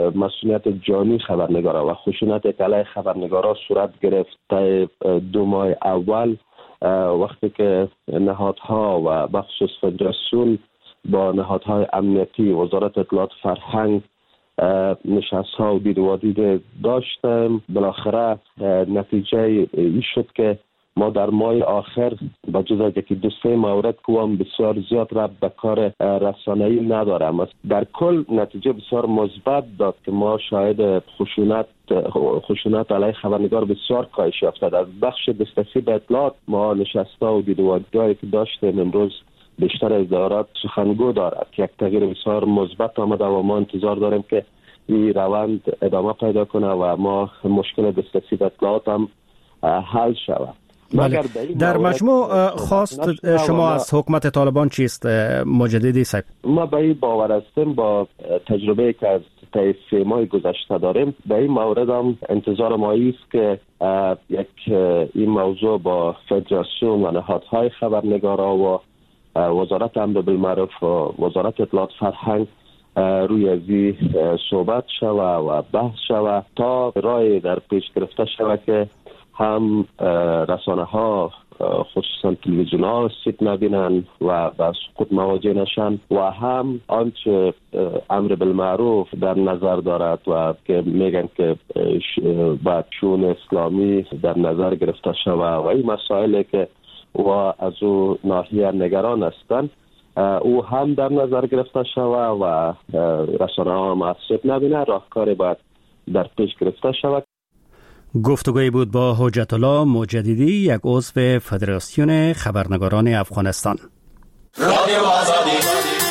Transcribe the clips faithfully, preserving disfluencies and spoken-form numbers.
مسئولیت جانی خبرنگارا و خشونت که علیه خبرنگارا صورت گرفت دو ماه اول، وقتی که نهادها و بخصوص فدراسیون با نهادهای امنیتی وزارت اطلاعات فرهنگ نشست ها و دید و دید داشتم، بالاخره نتیجه این شد که ما در ماه آخر با جز از یکی دو سه مورد که هم بسیار زیاد ربط به کار رسانه‌ای ندارم، در کل نتیجه بسیار مثبت داد که ما شاهد خشونت خشونت علیه خبرنگار بسیار کاهش یافته. در بخش دسترسی به اطلاعات ما نشست‌ها و دید و دیدایی که داشتیم امروز بیشتر از دارات سخنگو دارد که یک تغییر بسیار مثبت آمده و ما انتظار داریم که این روند ادامه پیدا کنه و ما مشکل دسترسی به اطلاعات هم حل شود. بله. در مجموع خواست شما از حکومت طالبان چیست مجددی صاحب؟ ما به این باور هستیم با تجربه که از طی سه ماه گذشته داریم، به این مورد هم انتظار ما است که یک این موضوع با فدراسیون و نهادهای خبرنگارا و وزارت امر بالمعروف و وزارت اطلاعات فرهنگ روی ازی صحبت شوه و بحث شوه تا رای در پیش گرفته شوه که هم رسانه ها خصوصا تلویزیون ها سیت نبینن و به سقوط مواجه نشن و هم آنچه امر بالمعروف در نظر دارد و که میگن که باید شؤون اسلامی در نظر گرفته شوه و این مسائلی که و از او ناحیه نگران هستند او هم در نظر گرفته شوه و رسانه ها هم سیت نبینه، راهکاری باید در پیش گرفته شوه. گفتگوی بود با حجت الله مجددی، یک عضو فدراسیون خبرنگاران افغانستان. رادیو آزادی.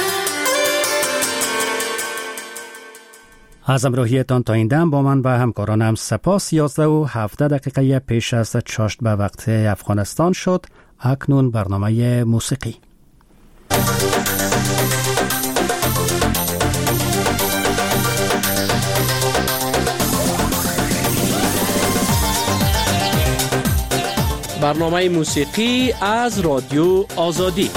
از همراهیتان تا این دم با من و همکارانم سپاس. یازده و هفده دقیقه پیش از چاشت به وقت افغانستان شد. اکنون برنامه موسیقی. برنامه موسیقی از رادیو آزادی.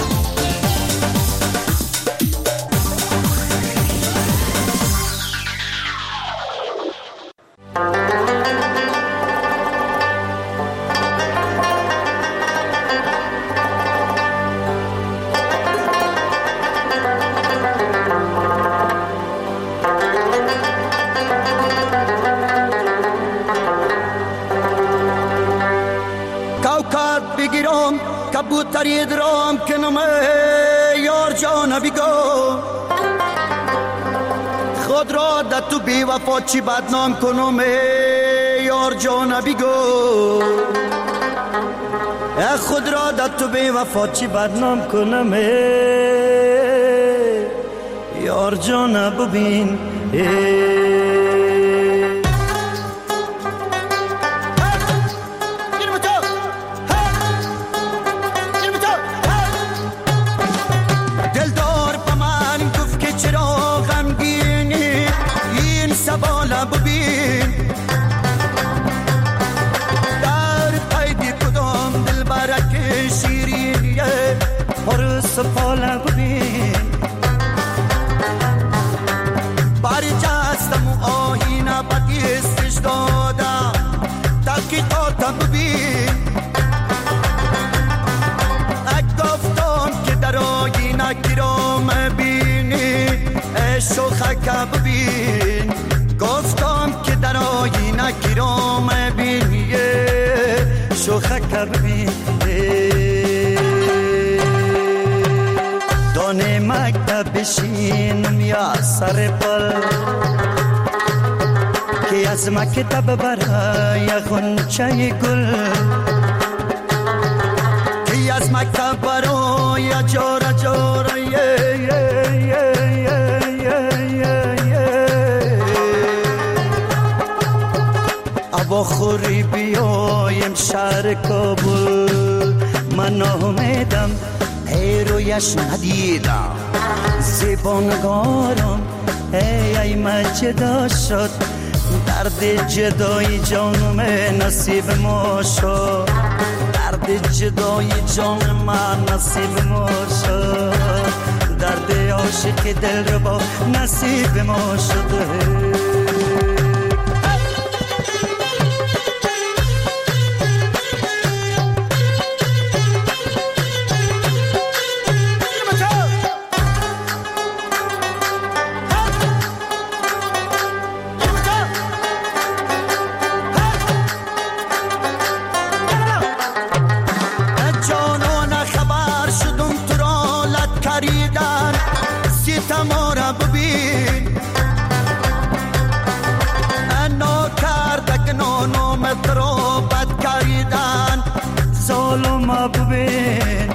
کبوتری درام کنم یار جان بیگو خود را در تو بی وفا چی بدنام کنم یار جان بیگو خود را در تو بی وفا چی بدنام کنم یار جان ببین سفاله ببین باری جستم و آهینه بدیستش دادم تاکی تا ببین اک گفتم که در آهینه گیرام بینی شوخک ببین گفتم که در آهینه گیرام بینی شوخک ببین دانه مکتب بشینم یا سر پل که از مکتب برای غنچه گل که از مکتب برای جاره جاره ابا خوری بیایم شهر کابل من آمدم ای رویش ندیدم زیبانگارم ای ای مجدا شد درد جدای جانم نصیب ما شد درد جدای جان من نصیب ما شد درد عاشق دل رو با نصیب ما شد ظالم ببین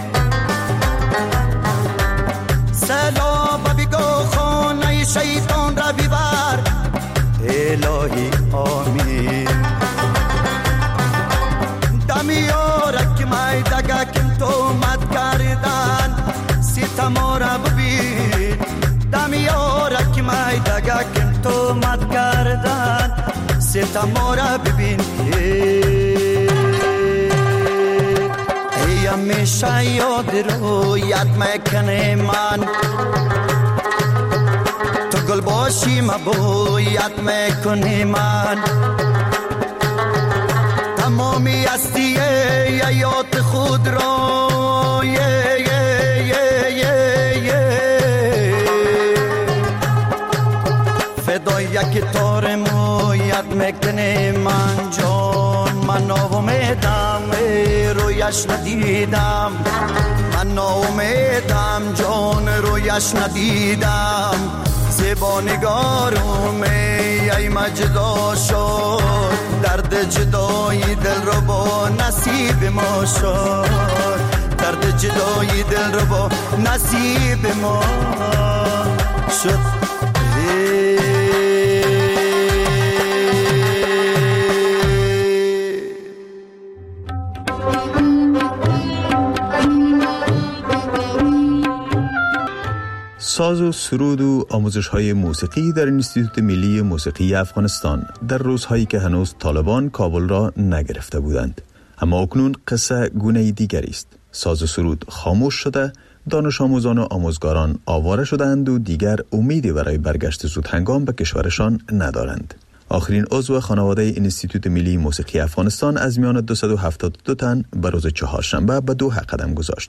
سلام بگو خانه شیطان را ببر الهی آمین دمیارک مایدگه کم تو مد کردن ستما را ببین دمیارک مایدگه کم تو مد کردن ستما را ببین ای همیشه یاد رو یاد میکنه من تو گل باشی مبو یاد میکنی من تمامی هستی یاد خود رو یه یه یه یه یه فدای یک تار مو یاد میکنی من جان من ناامیدم رویش ندیدم من ناامیدم جان رویش ندیدم زیبا نگارم ای مجدا شد درد جدایی دل رو با نصیب ما شد درد جدایی دل رو با نصیب ما شد ساز و سرود و آموزش‌های موسیقی در انستیتوت ملی موسیقی افغانستان در روزهایی که هنوز طالبان کابل را نگرفته بودند. اما اکنون قصه گونه دیگری است. ساز و سرود خاموش شده، دانش آموزان و آموزگاران آواره شدند و دیگر امیدی برای برگشت زود هنگام به کشورشان ندارند. آخرین عضو خانواده انستیتوت ملی موسیقی افغانستان از میان دویست و هفتاد و دو تن به روز چهارشنبه به دوحه قدم گذاشت.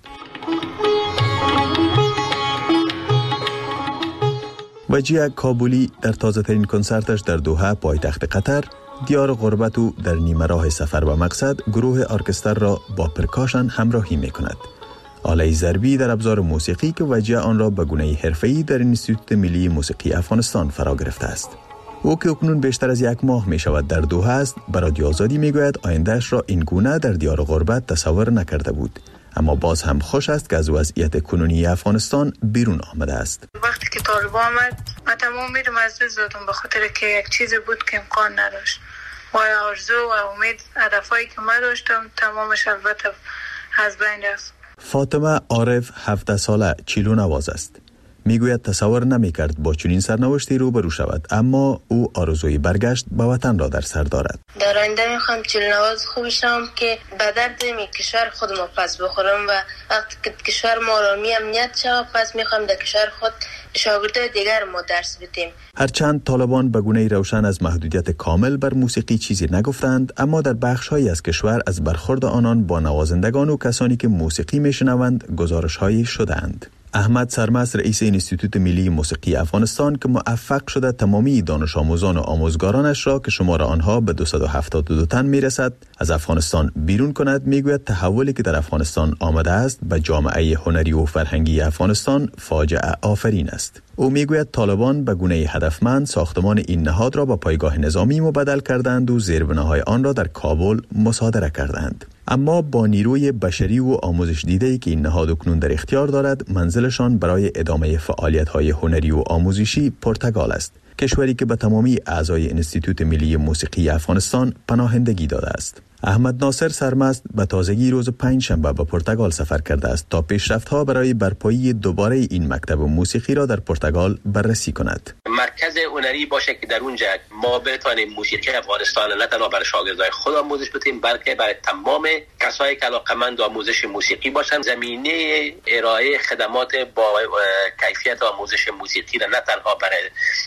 وجیه کابلی در تازه ترین کنسرتش در دوحه پایتخت قطر دیار غربت و در نیمه راه سفر به مقصد گروه ارکستر را با پرکاشن همراهی می کند. آله ضربی در ابزار موسیقی که وجیه آن را به گونه حرفه‌ای در انستیتوت ملی موسیقی افغانستان فرا گرفته است. او که اکنون بیشتر از یک ماه می شود در دوحه است، به رادیو آزادی می گوید آیندهش را این گونه در دیار غربت تصور نکرده بود. اما باز هم خوش است که از وضعیت کنونی افغانستان بیرون آمده است. وقتی که طالبان آمد من تمام امیدم از دست دادم، به خاطر که یک چیزی بود که امکان نداشت و آرزو و امید هدفایی که من داشتم تمامش البته از بین رفت. فاطمه عارف هفده ساله چیلو نواز است. میگوید تصور نمی‌کرد با چنین سرنوشتی روبرو شود، اما او آرزوی برگشت به وطن را در سر دارد. در آینده میخوام چیلونواز خوب شم که به درد می کشور خودم پس بخورم و وقتی که کشور ما آرامی امنیت شود پس میخوام در کشور خود شاگردای دیگر ما درس بدیم. هرچند طالبان به گونه روشن از محدودیت کامل بر موسیقی چیزی نگفتند، اما در بخش‌هایی از کشور از برخورد آنان با نوازندگان و کسانی که موسیقی میشنوند گزارش‌هایی شده‌اند. احمد سرمست رئیس انستیتوت ملی موسیقی افغانستان که موفق شده تمامی دانش آموزان و آموزگارانش را که شمار آنها به دویست و هفتاد و دو تن میرسد از افغانستان بیرون کند، میگوید تحولی که در افغانستان آمده است به جامعه هنری و فرهنگی افغانستان فاجعه آفرین است. او میگوید طالبان به گونه هدفمند ساختمان این نهاد را به پایگاه نظامی مبدل کردند و زیربناهای آن را در کابل مصادره کردند. اما با نیروی بشری و آموزش دیده‌ای که این نهاد اکنون در اختیار دارد، منزلشان برای ادامه فعالیت‌های هنری و آموزشی پرتگال است. کشوری که به تمامی اعضای انستیتوت ملی موسیقی افغانستان پناهندگی داده است. احمد ناصر سرمست به تازگی روز پنجشنبه به پرتغال سفر کرده است تا پیشرفت‌ها برای برپایی دوباره این مکتب موسیقی را در پرتغال بررسی کند. مرکز هنری باشه که در اونجا ما بتوانیم موسیقی افغانستان نه تنها برای شاگردای خود آموزش بدیم بلکه برای تمام کسایی که علاقه‌مند آموزش موسیقی باشند زمینه ارائه خدمات با کیفیت آموزش موسیقی را نه تنها برای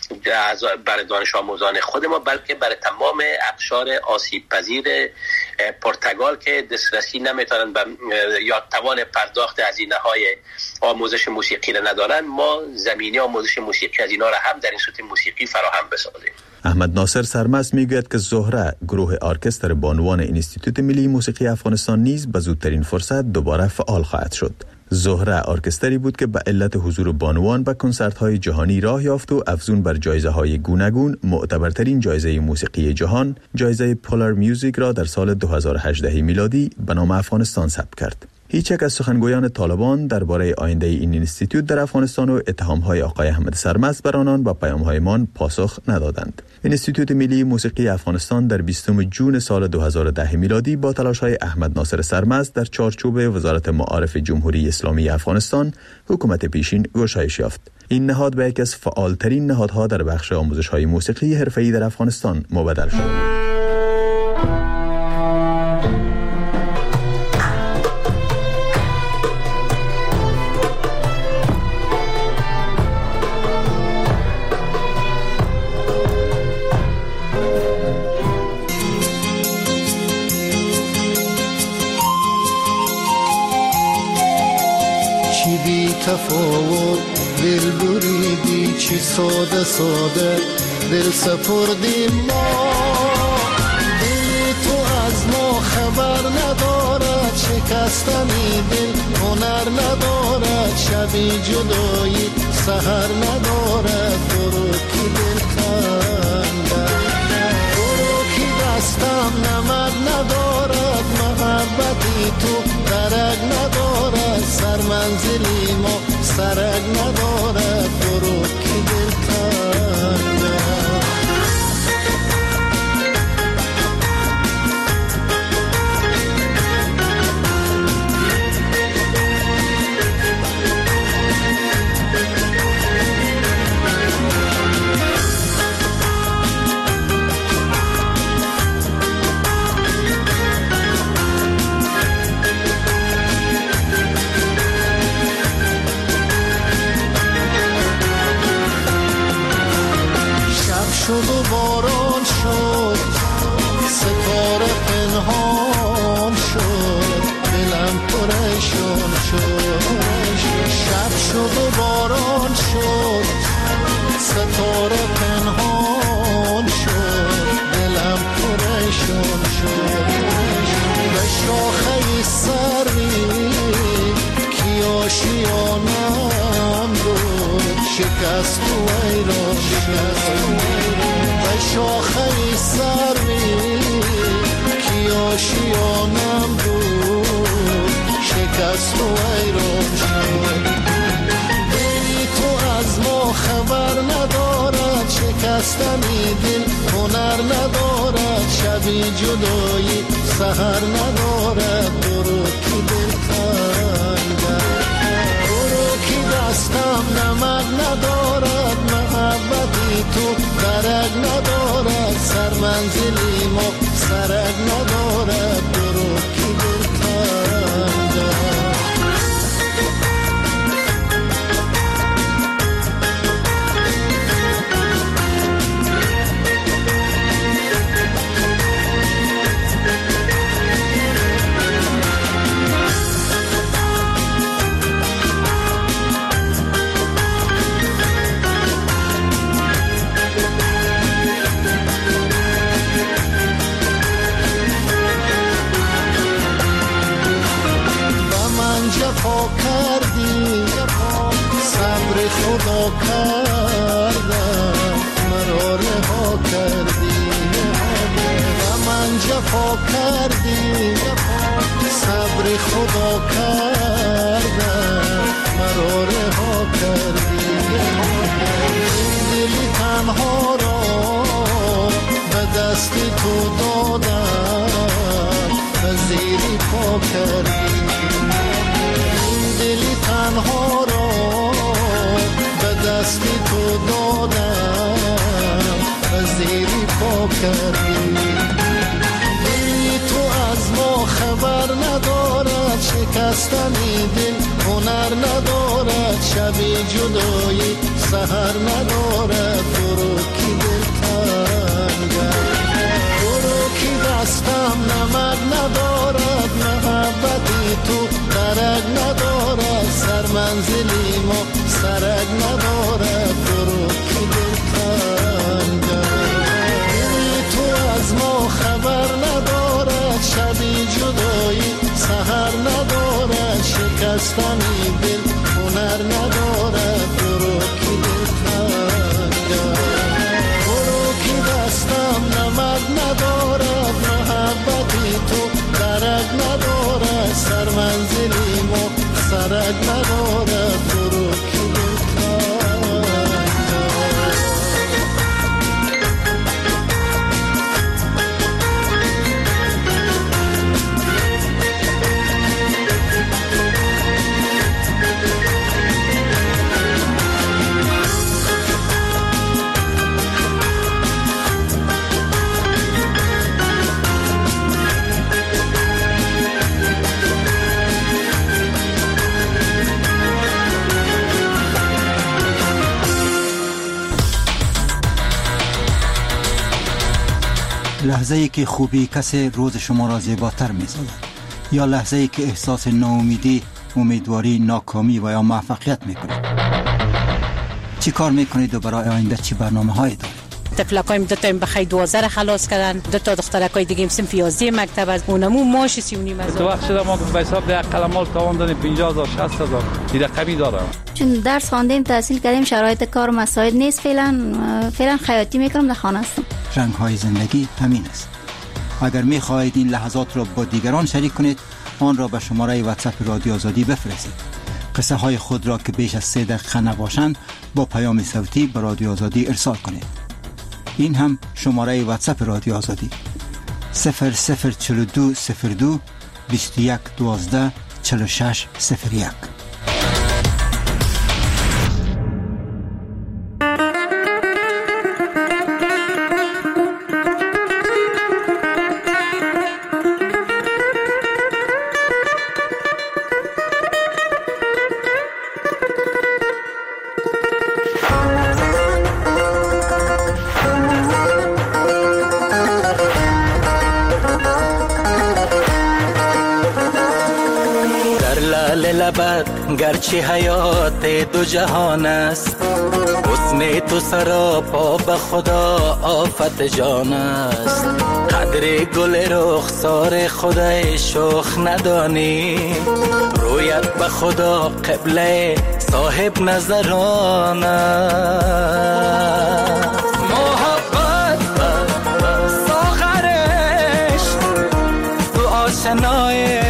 برای دانش آموزان خود ما بلکه برای تمام اقشار آسیب پذیر پرتغال که دسترسی نمیتونن به یا توان پرداخت هزینه‌های آموزش موسیقی را ندارن، ما زمینه آموزش موسیقی از اینا را هم در انستیتوت موسیقی فراهم بسازیم. احمد ناصر سرمست میگوید که زهره گروه ارکستر بانوان انستیتوت ملی موسیقی افغانستان نیز به زودترین فرصت دوباره فعال خواهد شد. زهره ارکستری بود که به علت حضور بانوان به کنسرت‌های جهانی راه یافت و افزون بر جایزه‌های گوناگون معتبرترین جایزه موسیقی جهان، جایزه پولار میوزیک را در سال دو هزار و هجده میلادی به نام افغانستان ثبت کرد. هیچ یک از سخنگویان طالبان درباره آینده این اینستیتوت در افغانستان و اتهام‌های آقای احمد سرمست بر آنان با پیام‌هایمان پاسخ ندادند. اینستیتوت ملی موسیقی افغانستان در بیستم جون سال دو هزار و ده میلادی با تلاش‌های احمد ناصر سرمست در چارچوب وزارت معارف جمهوری اسلامی افغانستان حکومت پیشین گشایش یافت. این نهاد به یکی از فعالترین نهادها در بخش آموزش‌های موسیقی حرفه‌ای در افغانستان مبدل شد. تفاوت دل بریدی چی ساده ساده دل سپردی ما، دل تو از ما خبر ندارد، شکستنی دل هنر ندارد، شبی جدایی سحر ندارد، برو کی دل کندد، برو کی دستم نمد ندارد، محبتی تو درک ندارد، سر منزلی ما سرک ندارد، برو کی دل کندد. شد و باران شد، ستاره پنهان شد، دلم پریشان شد، شب شد و باران شد، ستاره پنهان شد، دلم پریشان شد، به شاخه سری کی آشیانم بود، شکست و ایران شد، به شاخه سری کی آشیانم بود، شکست و ایران شد، دلی تو از ما خبر ندارد، شکستنی دل هنر ندارد، شبی جدایی سحر ندارد، برو کی دل کندد، برو کی دستم نمد ندارد، محبتی تو درک ندارد، سر منزلی ما سرک ندارد، برو کی دل کندد. جفا کردی صبر خدا کردم، مرا رها کردی و من جفا کردی صبر خدا کردم، مرا رها کردی، دلی تنها را به دست تو دادم، وزیری پا کردی، دلی تنها را به دست تو دادم، وزیری پا کردی، دلی تو از ما خبر ندارد، شکستنی دل هنر ندارد، شبی جدایی سحر ندارد، برو کی دل کندد، برو کی دستم نمد ندارد، محبتی تو درک ندارد، سر منزلی ما سرک ندارد، برو کی دل کندد، دلی تو از ما خبر ندارد، شبی جدایی سحر ندارد، شکستنی ندارد تو رو که لحظه ای که خوبی کسی روز شما را زیباتر می سازد، یا لحظه ای که احساس ناامیدی، امیدواری، ناکامی و یا موفقیت می کنید. چی کار می کنید و برای آینده چی برنامه هایی دارید؟ طفلکایم دو تا بخای دوازده خلاص کردن، دو تا دخترکای دیگه هم صنف یازده مکتب از اونمو ماش سی و نیم هزار. تو وقت شده ما به حساب ده قلمال تاوان دادیم پنجاه هزار شصت هزار دیگه کمی دارم. چون درس خواندیم تحصیل کردیم شرایط کار مساعد نیست، فعلا فعلا خیاطی میکنم، در خانه هستم. رنگ های زندگی همین است. اگر می خواهید این لحظات را با دیگران شریک کنید، آن را به شماره واتساپ رادیو آزادی بفرستید. قصه های خود را که بیش از سه دقیقه نباشند با پیام صوتی به رادیو آزادی ارسال کنید. این هم شماره واتساپ رادیو آزادی صفر صفر چهل و دو صفر دو بیست و یک دوازده چهل و شش صفر یک. گرچه حیات دو جهان است، حسن تو سراپا به خدا آفت جان است. قدر گل رخسار خدای شوخ ندانی، رویت به خدا قبله صاحب نظران است. محبت ساغرش تو آشنای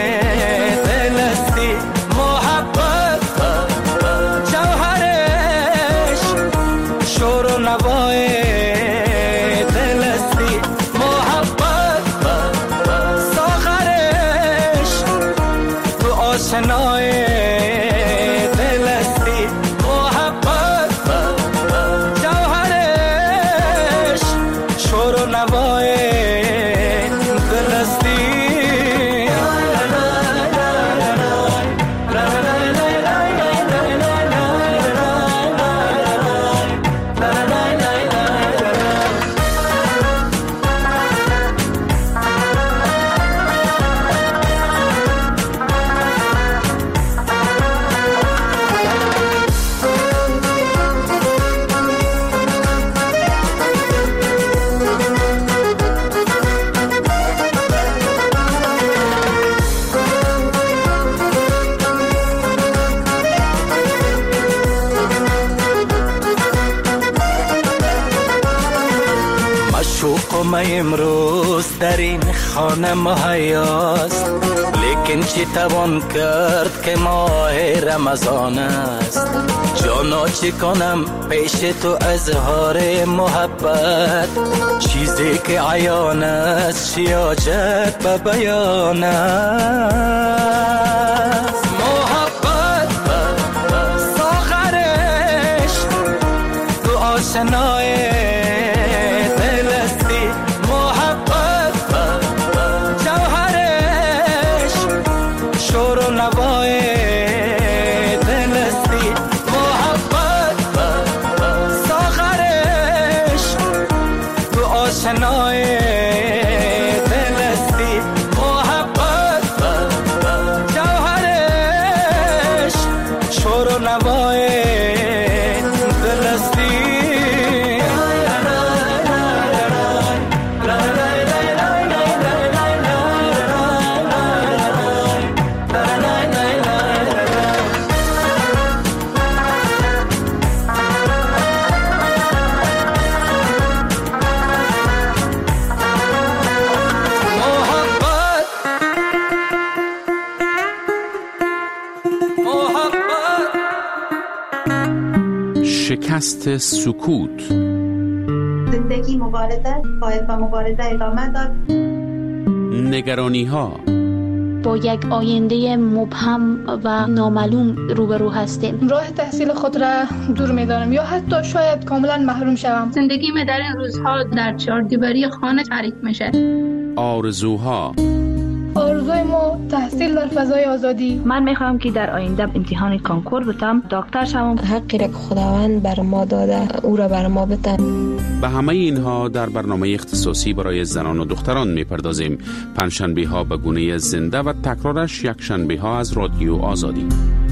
امروز در این خانه مهیاست، لیکن چی توان کرد که ماه رمضان است. جانا چی کنم پیش تو اظهار محبت، چیزی که عیان است چی حاجت به بیان است. محبت ساغرش تو آشنای پادکست سکوت. زندگی مبارزه، باید با مبارزه ادامه داد. نگرانی ها. با یک آینده مبهم و نامعلوم روبرو هستیم. راه تحصیل خود را دور می‌دانم یا حتی شاید کاملا محروم شوم. زندگی من در این روزها در چهاردیواری خانه تعریف میشه. آرزوها. آرزوی ما تحصیل در فضای آزادی. من میخوام که در آینده امتحان کنکور بتم، دکتر شوم. حقی را که خداوند بر ما داده او را بر ما بده. به همه اینها در برنامه اختصاصی برای زنان و دختران میپردازیم. پنجشنبه ها به گونه زنده و تکرارش یک شنبه ها از رادیو آزادی.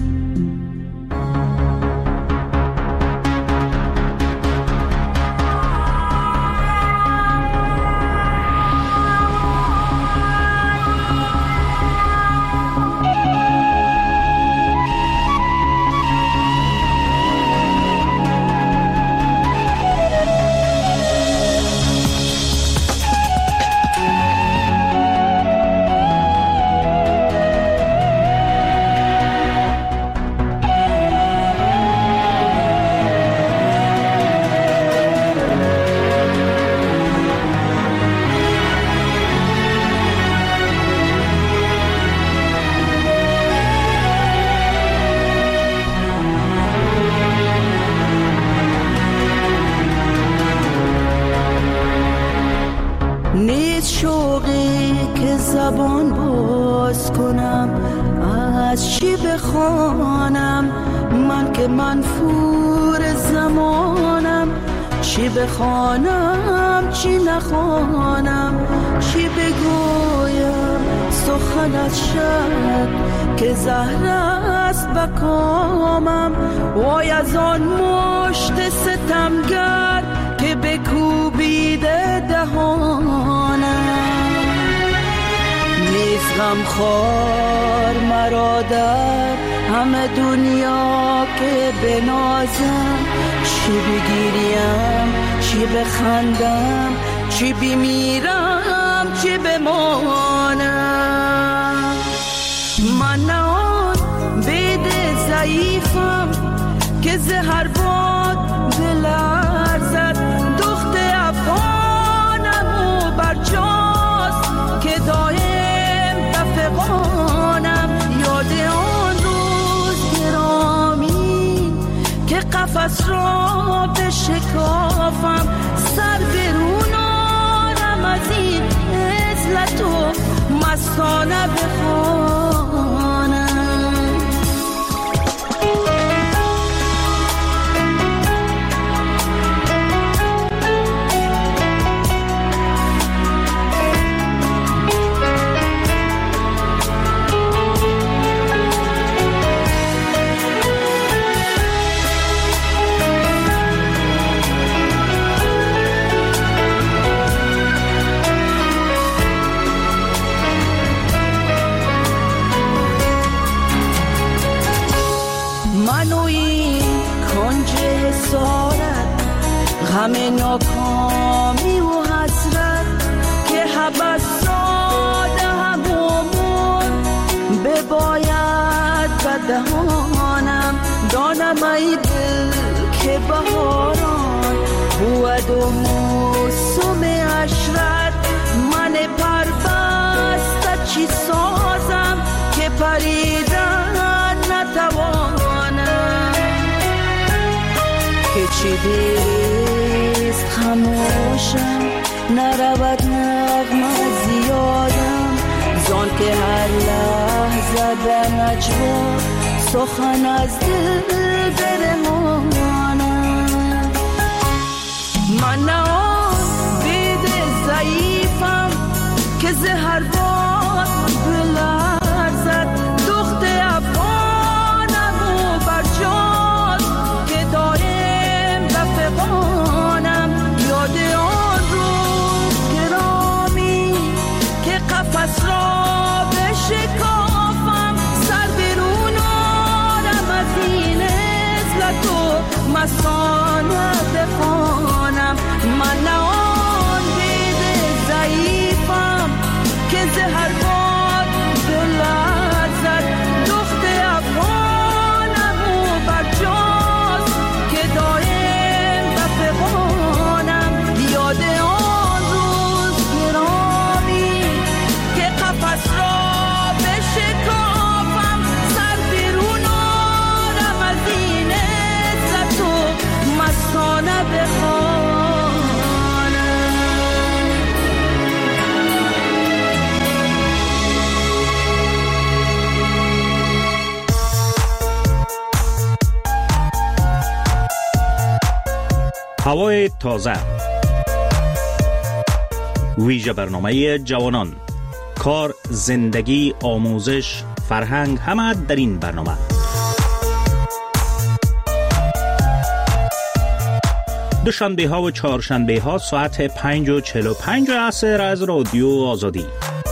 بخوانم چی نخوانم، چی بگویم سخنت شد که زهر است بکامم. وای از آن مشت ستمگر که بکوبیده دهانم. نیز غمخوار مرا در همه دنیا که بنازم. چی بگیریم چی بخندم، چی بمیرم چی بمانم. من نه آن بید ضعیفم که زهر باد بلرزد. دخت افغانم و برجاست که دایم دفقانم. یاد آن روز گرامی که قفس را بشکافم. سر برون آرم از این عزلت و مستانه بخوانم. همه ناکامی و حسرت که حبسات همومون بباید بدهانم. دانم ای دل که بهاران بود و موسم عشرت. من پربسته چی سازم که پریدن نتوانم. که چی دیست خموشم نرود نغمه زیادم. زان که هر لحظه در نجوا سخن از دل برمانم. من نه آن بید ضعیفم که زهر باد بلرزد. دخت افغانم و برجاست که دایم دفقانم. یاد آن روز گرامی که قفس را بشکافم. سر برون آرم از این عزلت و مستانه بخوانم. من نه آن بید ضعیفم که زهر باد هوای تازه، ویژه برنامه جوانان، کار، زندگی، آموزش، فرهنگ، همه در این برنامه. دوشنبه ها و چهارشنبه ها ساعت پنج و چهل و پنج عصر از رادیو آزادی.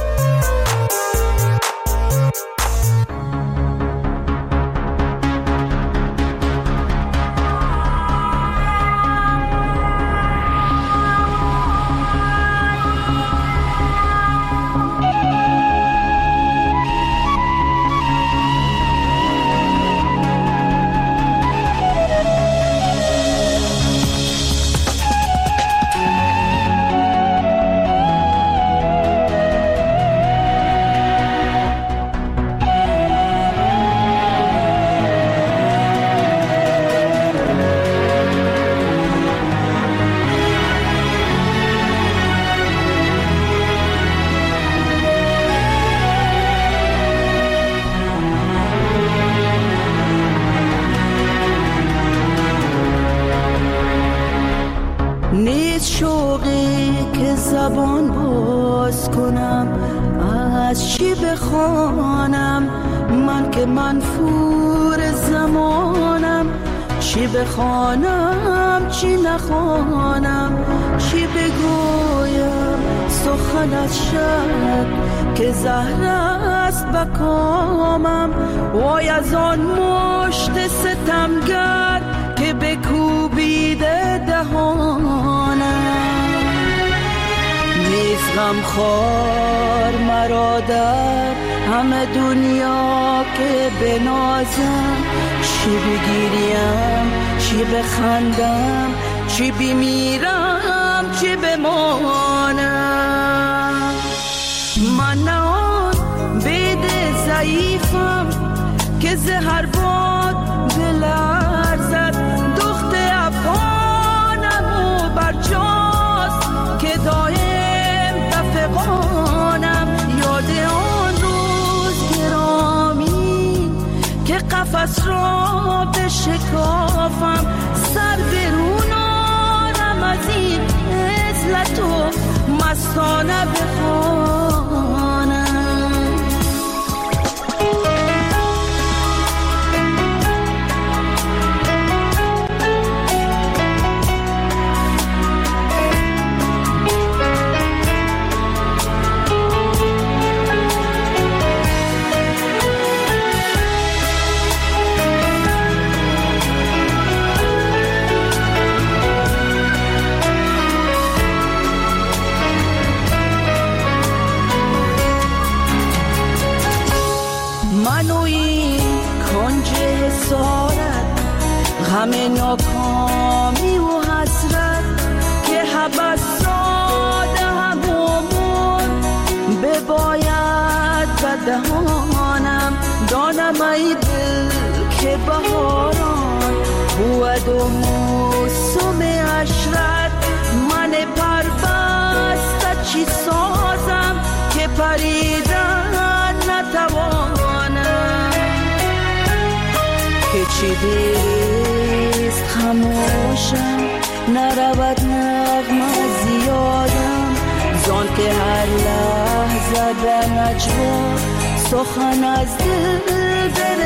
بخوانم چی نخوانم، چی بگویم سخن از شب که زهر است بکامم. وای از آن مشت ستمگر که بکوبیده دهانم. نیست غمخوار مرا در همه دنیا که بنازم، چی بگیریم چی بخندم، چی بمیرم چی بمانم. من نه آن بید ضعیفم که زهر باد بلرزد، دخت افغانم و برجاست که دایم دفقانم. یاد آن روز گرامی که قفس را بشکافم، سر برون آرم از این عزلت و مستانه بخوانم. همه ناکامی و حسرت که حبسات همومون بباید بدهانم. دانم ای دل که بهاران بود و موسم عشرت، من پربسته چی سازم که پریدن نتوانم. که چی دیست خموشم نرود نغمه زیادم، زان که هر لحظه در نجوا سخن از دل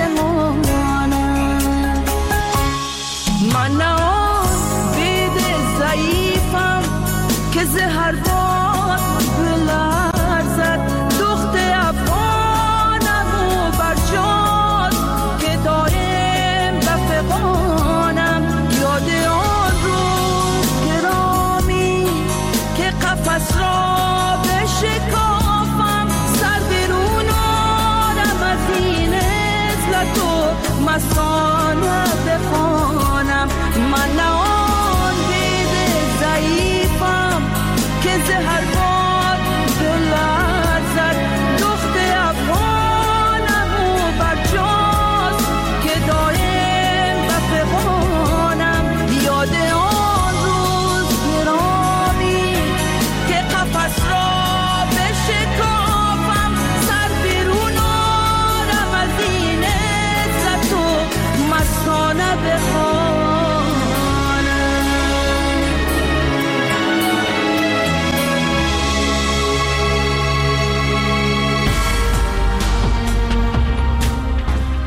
برمانم. من نه آن بید ضعیفم که زهر باد بلرزد، دخت افغانم و برجاست که دایم بفقانم. یاد آن روز گرامی که قفس را بشکافم، سر برون آرم از این عزلت و مستانه بخوانم. من نه آن بید ضعیفم که زهر باد بلرزد، دخت افغانم و برجاست که دایم بفقانم. یاد آن روز گرامی که قفس را بشکافم، سر بیرون آرم از این عزت و مستانه بخوانم.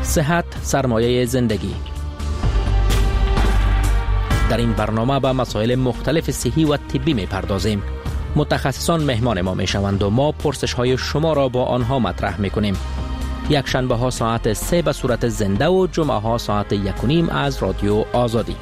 صحت سرمایه زندگی. در این برنامه به مسائل مختلف صحی و طبی می پردازیم. متخصصان مهمان ما می شوند و ما پرسش های شما را با آنها مطرح می کنیم. یک شنبه ها ساعت سه به صورت زنده و جمعه ها ساعت یک و نیم از رادیو آزادی.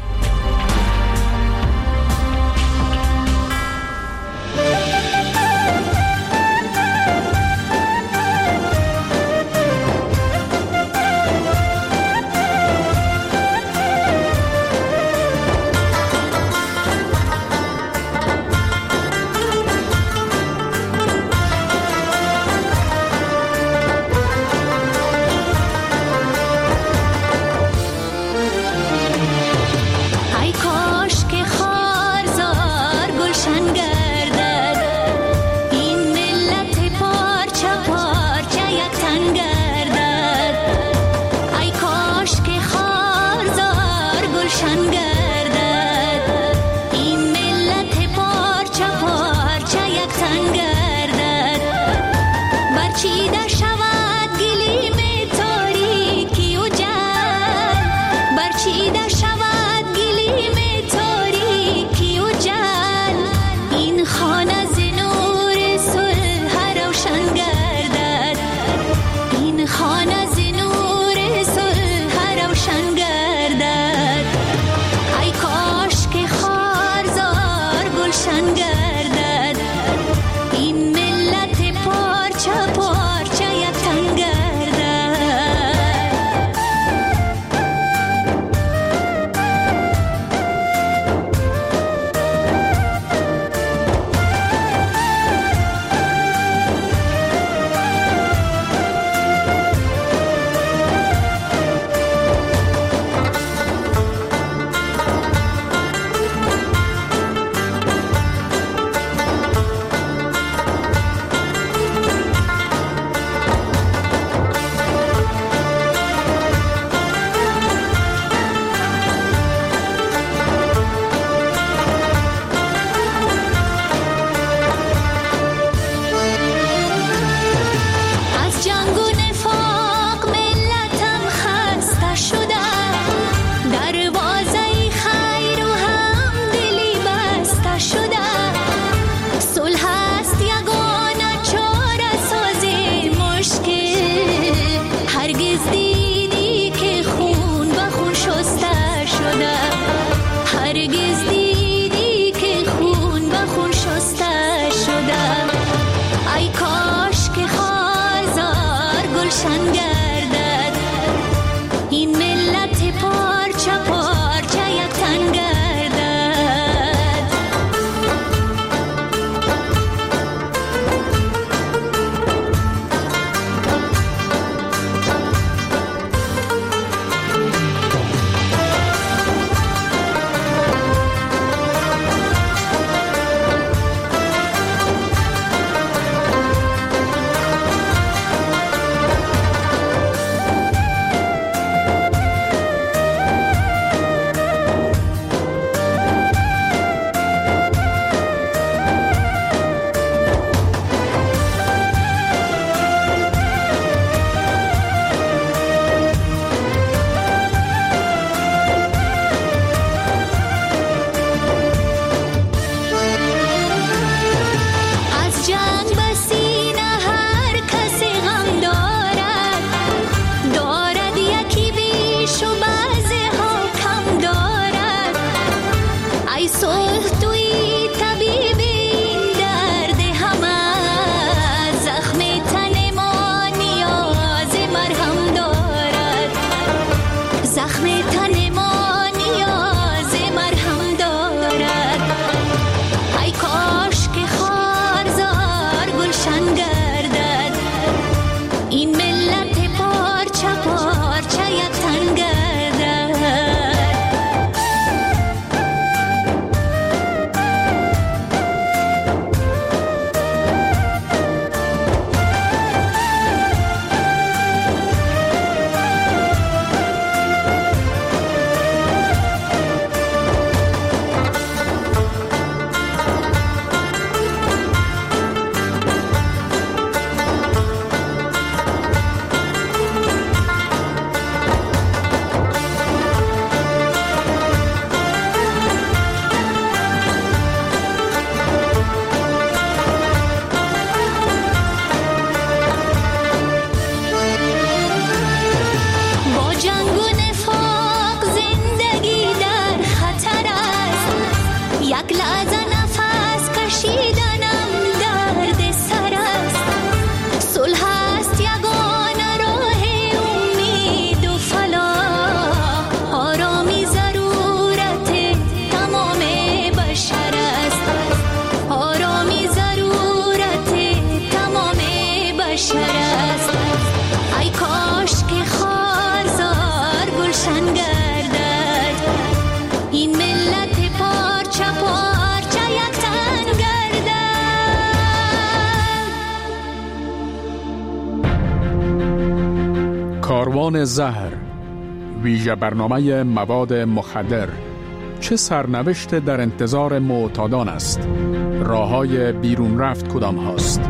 کاروان زهر، ویژه برنامه مواد مخدر، چه سرنوشت در انتظار معتادان است؟ راه‌های بیرون رفت کدام هاست؟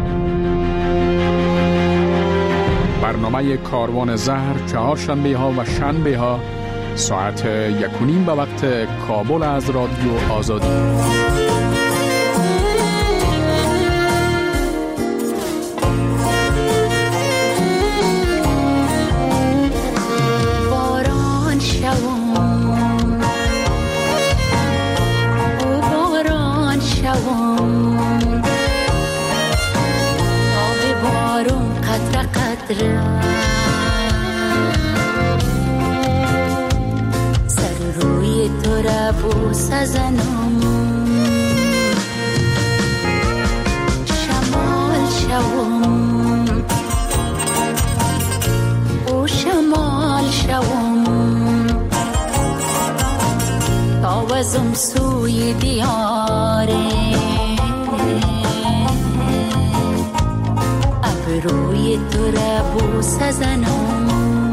برنامه کاروان زهر چهارشنبه ها و شنبه ها ساعت یک و نیم به وقت کابل از رادیو آزادی. باران شوم او باران شوم آب بارون قطره قطره سر روی تو را بوسه زنم شمال شوم او شمال شوم تاوزم سوی دیاره ابروی تو را بوسه زنم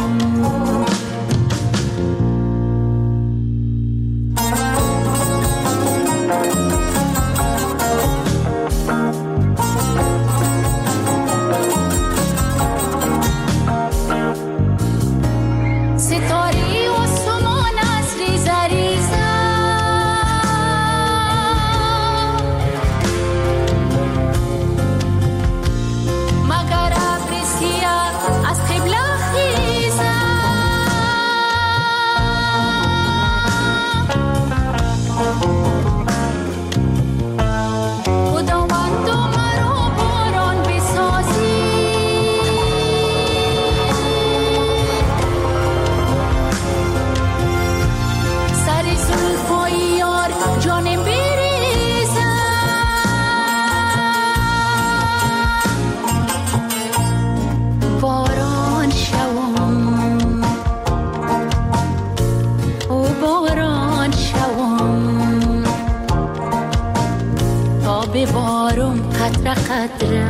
بارم قطره قطره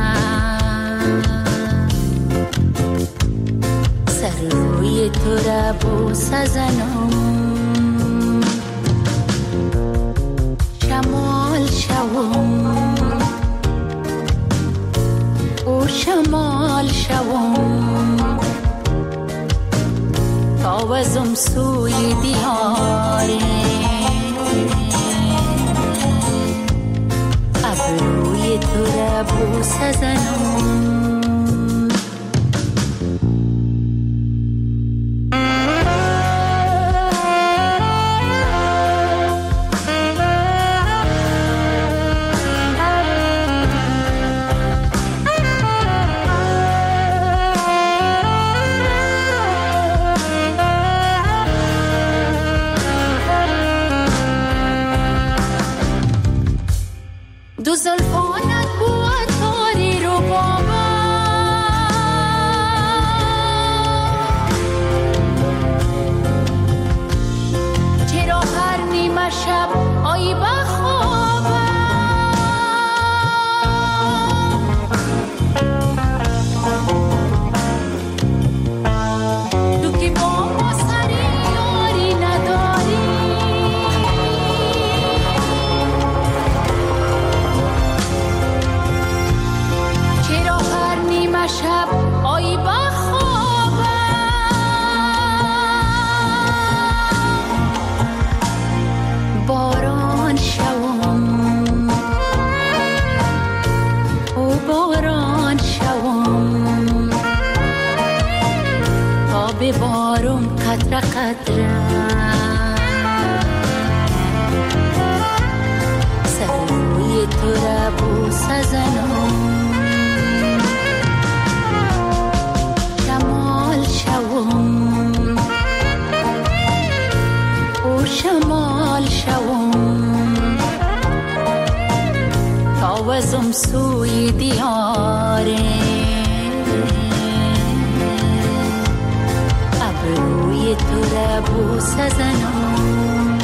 سر روی تو را بوسه زنم شمال شوم او شمال شوم تاوزم سوی دیاره ابروی تو را بوسه زنم دو زلفانت بود تاری رو بابا چرا هر نیمه شب آیی بخوابم تو که با ما سری یاری نداری شب آیی بخوابم باران شوم او باران شوم تا به بارون قطره قطره سر روی تو را بوسه زنم شوم او شمال شوم تاوزم سوی دیاره ابروی تو را بوسه زنم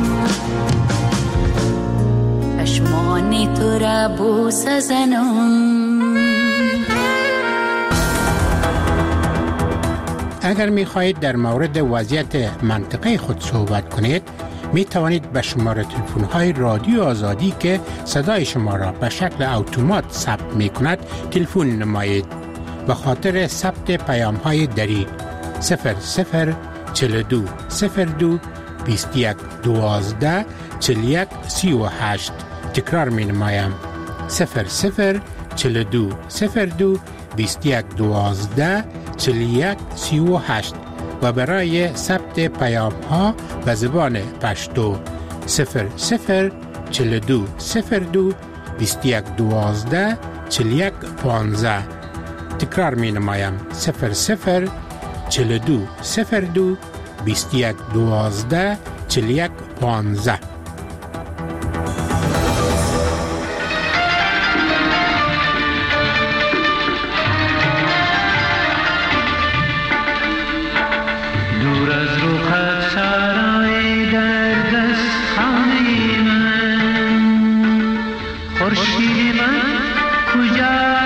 چشمان تو را بوسه زنم اگر می خواهید در مورد وضعیت منطقه خود صحبت کنید، می توانید به شماره تلفن های رادیو آزادی که صدای شما را به شکل اتومات ثبت می کند تلفن نمایید. به خاطر ثبت پیام های دری صفر صفر چهل و دو صفر دو بیست و یک دوازده چهل و یک سی و هشت تکرار می نمایم. صفر صفر چهل و دو صفر دو بیست و یک دوازده چهل و یک سی و هشت و برای ثبت پیام ها به زبان پشتو صفر صفر چهل و دو صفر دو بیست و یک دوازده چهل و یک پانزده. تکرار می نمایم. صفر صفر چهل و دو صفر دو بیست و یک دوازده چهل و یک پانزده. دور از رخت سرای در دست خانه من، خورشید من کجا